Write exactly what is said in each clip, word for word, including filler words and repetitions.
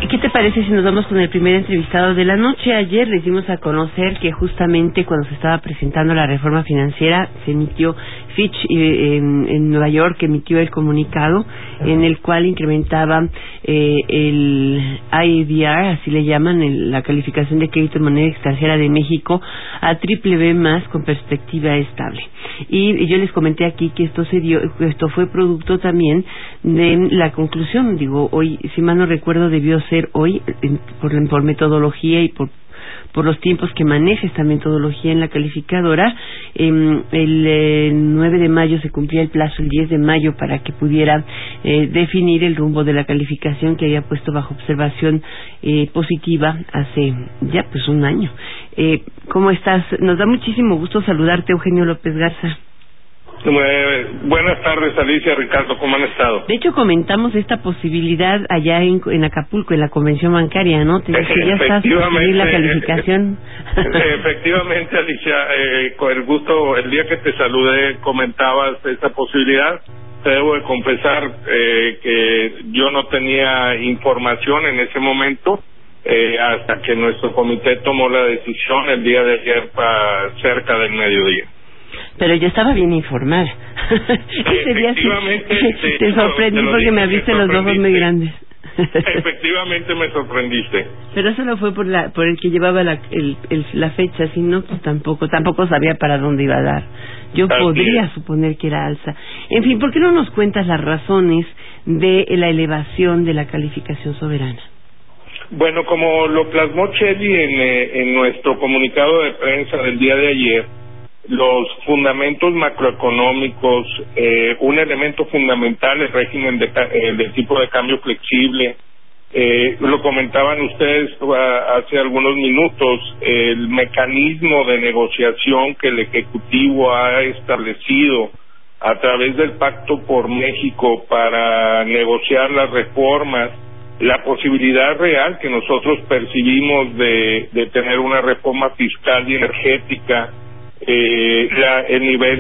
¿Qué te parece si nos vamos con el primer entrevistado de la noche? Ayer les dimos a conocer que justamente cuando se estaba presentando la reforma financiera se emitió Fitch eh, en, en Nueva York, emitió el comunicado en el cual incrementaba eh, el I D R, así le llaman, el, la calificación de crédito en moneda extranjera de México a triple B más con perspectiva estable. Y, y yo les comenté aquí que esto se dio, esto fue producto también de la conclusión, digo, hoy, si mal no recuerdo, debió ser hoy, en, por, por metodología y por por los tiempos que maneja esta metodología en la calificadora. Eh, el eh, nueve de mayo se cumplía el plazo, el diez de mayo, para que pudiera eh, definir el rumbo de la calificación que había puesto bajo observación eh, positiva hace ya pues un año. Eh, ¿Cómo estás? Nos da muchísimo gusto saludarte, Eugenio López Garza. Eh, buenas tardes, Alicia, Ricardo, ¿cómo han estado? De hecho, comentamos esta posibilidad allá en, en Acapulco, en la convención bancaria, ¿no? Te dije, ya estás por subir la calificación. Efectivamente, Alicia, eh, con el gusto, el día que te saludé comentabas esa posibilidad. Te debo de confesar eh, que yo no tenía información en ese momento, eh, hasta que nuestro comité tomó la decisión el día de ayer para cerca del mediodía. Pero yo estaba bien informada. Ese día sí, te, te sorprendí te porque me abriste los ojos muy grandes. Efectivamente me sorprendiste. Pero eso no fue por la por el que llevaba la el, el, la fecha, sino pues tampoco tampoco sabía para dónde iba a dar. Yo Así podría es. suponer que era alza. En fin, ¿por qué no nos cuentas las razones de la elevación de la calificación soberana? Bueno, como lo plasmó Cheli en, eh, en nuestro comunicado de prensa del día de ayer, los fundamentos macroeconómicos, eh, un elemento fundamental, el régimen de, eh, del tipo de cambio flexible, eh, lo comentaban ustedes hace algunos minutos, el mecanismo de negociación que el Ejecutivo ha establecido a través del Pacto por México para negociar las reformas, la posibilidad real que nosotros percibimos de, de tener una reforma fiscal y energética, Eh, la, el nivel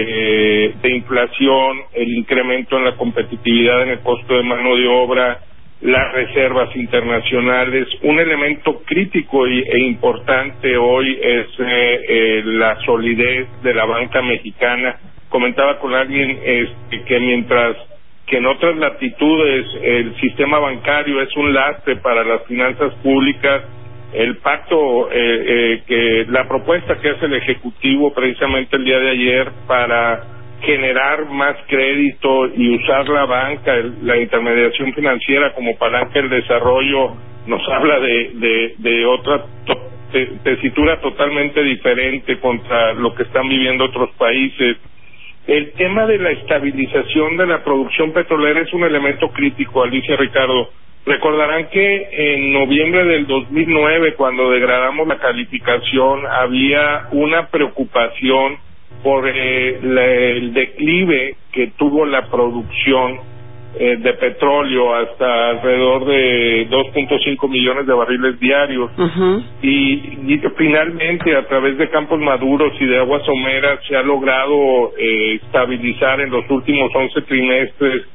de, de inflación, el incremento en la competitividad en el costo de mano de obra, las reservas internacionales. Un elemento crítico y, e importante hoy es eh, eh, la solidez de la banca mexicana. Comentaba con alguien este, que mientras que en otras latitudes el sistema bancario es un lastre para las finanzas públicas, el pacto, eh, eh, que la propuesta que hace el Ejecutivo precisamente el día de ayer para generar más crédito y usar la banca, el, la intermediación financiera como palanca del desarrollo, nos habla de, de, de otra to, de, tesitura totalmente diferente contra lo que están viviendo otros países. El tema de la estabilización de la producción petrolera es un elemento crítico, Alicia, Ricardo. Recordarán que en noviembre del dos mil nueve, cuando degradamos la calificación, había una preocupación por eh, la, el declive que tuvo la producción eh, de petróleo hasta alrededor de dos punto cinco millones de barriles diarios. Uh-huh. y, y finalmente, a través de campos maduros y de aguas someras, se ha logrado eh, estabilizar en los últimos once trimestres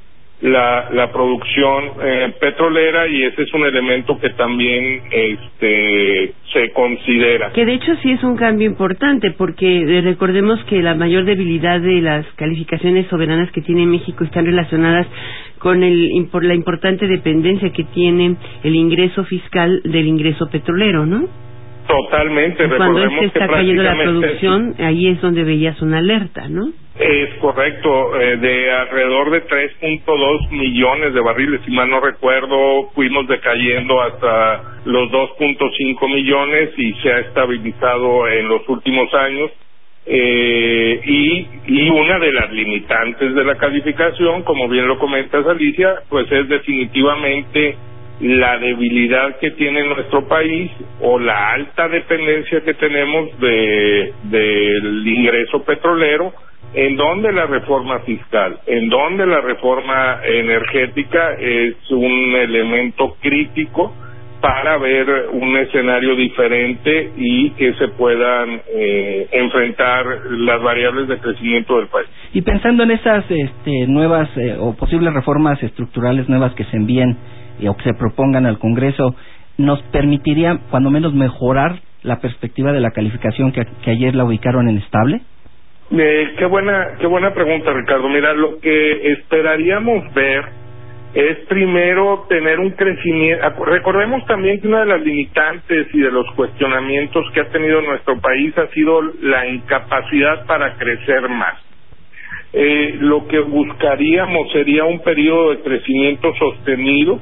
la la producción eh, petrolera, y ese es un elemento que también este se considera. Que de hecho sí es un cambio importante, porque eh, recordemos que la mayor debilidad de las calificaciones soberanas que tiene México están relacionadas con el por la importante dependencia que tiene el ingreso fiscal del ingreso petrolero, ¿no? Totalmente. Y cuando es que está cayendo la producción, ahí es donde veías una alerta, ¿no? Es correcto, eh, de alrededor de tres punto dos millones de barriles, si mal no recuerdo, fuimos decayendo hasta los dos punto cinco millones y se ha estabilizado en los últimos años. Eh, y, y una de las limitantes de la calificación, como bien lo comentas, Alicia, pues es definitivamente la debilidad que tiene nuestro país o la alta dependencia que tenemos de del ingreso petrolero, en donde la reforma fiscal, en donde la reforma energética es un elemento crítico para ver un escenario diferente y que se puedan eh, enfrentar las variables de crecimiento del país. Y pensando en esas este, nuevas eh, o posibles reformas estructurales nuevas que se envíen o que se propongan al Congreso, nos permitiría, cuando menos, mejorar la perspectiva de la calificación que, que ayer la ubicaron en estable? Eh, qué buena, qué buena pregunta, Ricardo. Mira, lo que esperaríamos ver es primero tener un crecimiento. Recordemos también que una de las limitantes y de los cuestionamientos que ha tenido nuestro país ha sido la incapacidad para crecer más. Eh, lo que buscaríamos sería un periodo de crecimiento sostenido,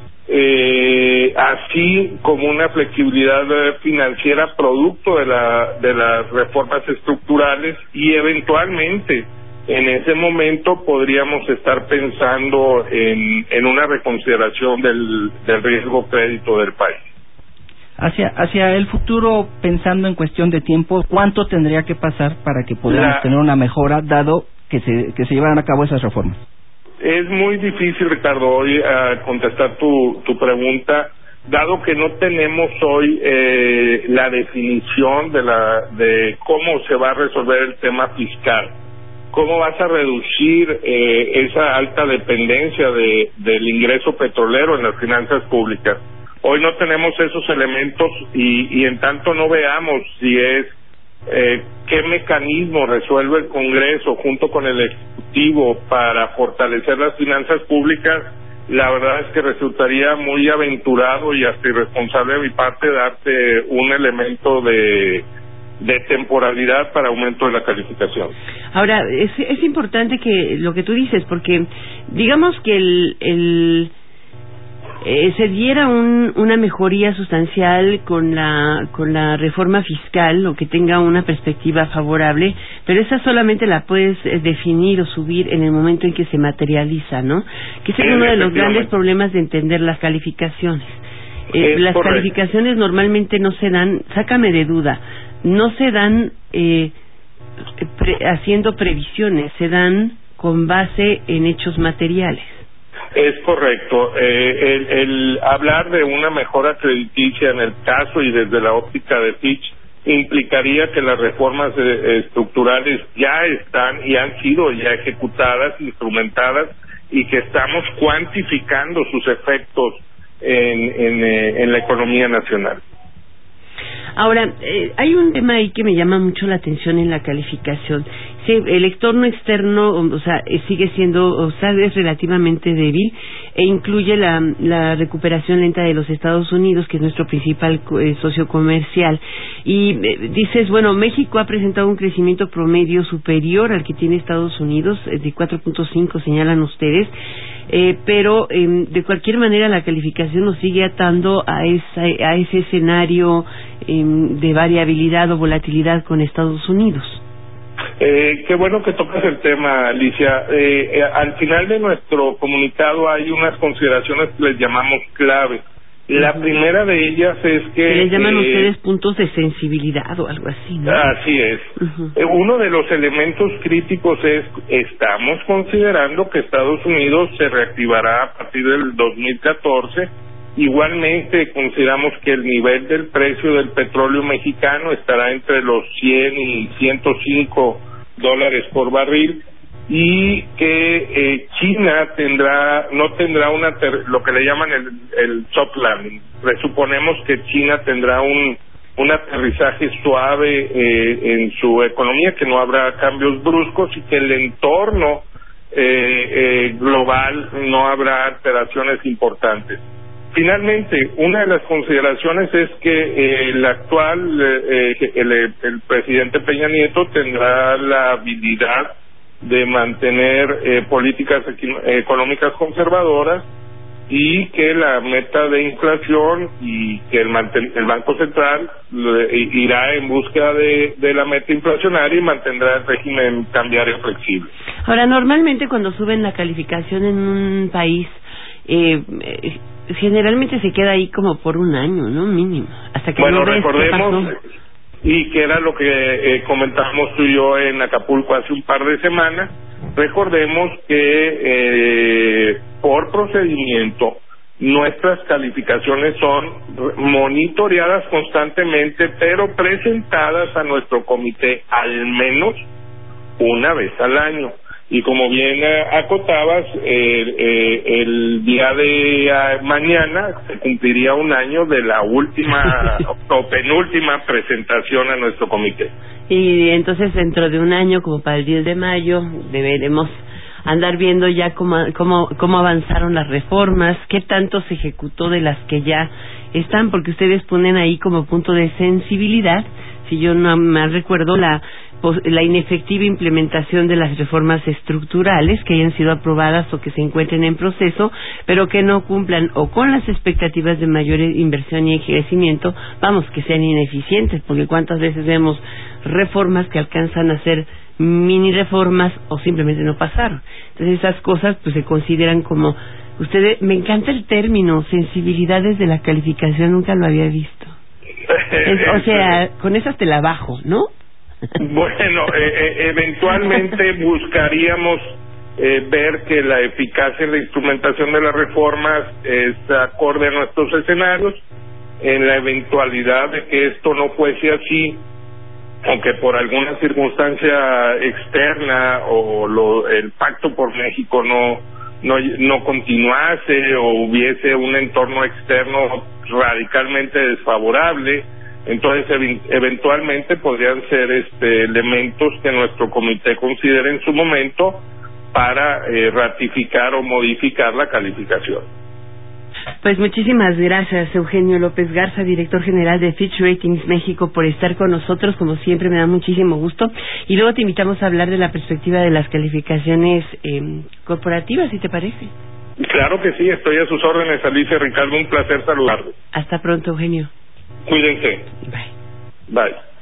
eh, así como una flexibilidad financiera producto de la de las reformas estructurales, y eventualmente en ese momento podríamos estar pensando en, en una reconsideración del, del riesgo crédito del país. Hacia hacia el futuro, pensando en cuestión de tiempo, ¿cuánto tendría que pasar para que podamos la... tener una mejora, dado que se que se llevaran a cabo esas reformas? Es muy difícil, Ricardo, hoy uh, contestar tu, tu pregunta, dado que no tenemos hoy eh, la definición de la de cómo se va a resolver el tema fiscal. ¿Cómo vas a reducir eh, esa alta dependencia de, del ingreso petrolero en las finanzas públicas? Hoy no tenemos esos elementos y, y en tanto no veamos si es eh, qué mecanismo resuelve el Congreso junto con el Ejecutivo para fortalecer las finanzas públicas, la verdad es que resultaría muy aventurado y hasta irresponsable de mi parte darte un elemento de de temporalidad para aumento de la calificación. Ahora, es, es importante que lo que tú dices, porque digamos que el, el eh, se diera un, una mejoría sustancial con la con la reforma fiscal, o que tenga una perspectiva favorable, pero esa solamente la puedes eh, definir o subir en el momento en que se materializa, ¿no? Que ese es uno de los grandes problemas de entender las calificaciones. Eh, las correcto. Calificaciones normalmente no se dan, sácame de duda, no se dan eh, pre, haciendo previsiones, se dan con base en hechos materiales. Es correcto. Eh, el, el hablar de una mejora crediticia en el caso y desde la óptica de Fitch implicaría que las reformas eh, estructurales ya están y han sido ya ejecutadas, instrumentadas, y que estamos cuantificando sus efectos en, en, eh, en la economía nacional. Ahora, eh, hay un tema ahí que me llama mucho la atención en la calificación. Sí, el entorno externo, o sea, sigue siendo, o sea, es relativamente débil, e incluye la, la recuperación lenta de los Estados Unidos, que es nuestro principal eh, socio comercial. Y eh, dices, bueno, México ha presentado un crecimiento promedio superior al que tiene Estados Unidos, eh, de cuatro punto cinco, señalan ustedes, eh, pero eh, de cualquier manera la calificación nos sigue atando a, esa, a ese escenario eh, de variabilidad o volatilidad con Estados Unidos. Eh, qué bueno que tocas el tema, Alicia. Eh, eh, al final de nuestro comunicado hay unas consideraciones que les llamamos clave. La uh-huh. primera de ellas es que... que les llaman eh, ustedes puntos de sensibilidad o algo así, ¿no? Así es. Uh-huh. Eh, uno de los elementos críticos es, estamos considerando que Estados Unidos se reactivará a partir del dos mil catorce. Igualmente consideramos que el nivel del precio del petróleo mexicano estará entre los cien y ciento cinco dólares por barril, y que eh, China tendrá no tendrá una ter, lo que le llaman el, el soft landing. Presuponemos que China tendrá un un aterrizaje suave eh, en su economía, que no habrá cambios bruscos y que el entorno eh, eh, global no habrá alteraciones importantes. Finalmente, una de las consideraciones es que eh, el actual, eh, el, el presidente Peña Nieto tendrá la habilidad de mantener eh, políticas económicas conservadoras, y que la meta de inflación y que el, manten, el Banco Central eh, irá en búsqueda de, de la meta inflacionaria y mantendrá el régimen cambiario flexible. Ahora, normalmente cuando suben la calificación en un país, eh, eh, generalmente se queda ahí como por un año, ¿no? Mínimo. Hasta que bueno, no ves recordemos, qué pasó. Y que era lo que eh, comentábamos tú y yo en Acapulco hace un par de semanas, recordemos que eh, por procedimiento nuestras calificaciones son monitoreadas constantemente, pero presentadas a nuestro comité al menos una vez al año. Y como bien eh, acotabas, eh, eh, el día de eh, mañana se cumpliría un año de la última o penúltima presentación a nuestro comité. Y entonces dentro de un año, como para el diez de mayo, deberemos andar viendo ya cómo, cómo, cómo avanzaron las reformas, qué tanto se ejecutó de las que ya están, porque ustedes ponen ahí como punto de sensibilidad, si yo no mal recuerdo, la la inefectiva implementación de las reformas estructurales que hayan sido aprobadas o que se encuentren en proceso, pero que no cumplan o con las expectativas de mayor inversión y crecimiento, vamos, que sean ineficientes, porque cuántas veces vemos reformas que alcanzan a ser mini reformas o simplemente no pasaron. Entonces esas cosas pues se consideran como, ustedes, me encanta el término, sensibilidades de la calificación, nunca lo había visto. Es, o sea, con esas te la bajo, ¿no? Bueno, eh, eh, eventualmente buscaríamos eh, ver que la eficacia en la instrumentación de las reformas es acorde a nuestros escenarios. En la eventualidad de que esto no fuese así, aunque por alguna circunstancia externa o lo, el Pacto por México no, no no continuase o hubiese un entorno externo radicalmente desfavorable, entonces eventualmente podrían ser este elementos que nuestro comité considere en su momento para eh, ratificar o modificar la calificación. Pues muchísimas gracias, Eugenio López Garza, director general de Fitch Ratings México, por estar con nosotros. Como siempre, me da muchísimo gusto. Y luego te invitamos a hablar de la perspectiva de las calificaciones eh, corporativas, si te parece. Claro que sí, estoy a sus órdenes, Alicia, Ricardo, un placer saludarle. Hasta pronto, Eugenio. Cuídense. Bye. Bye.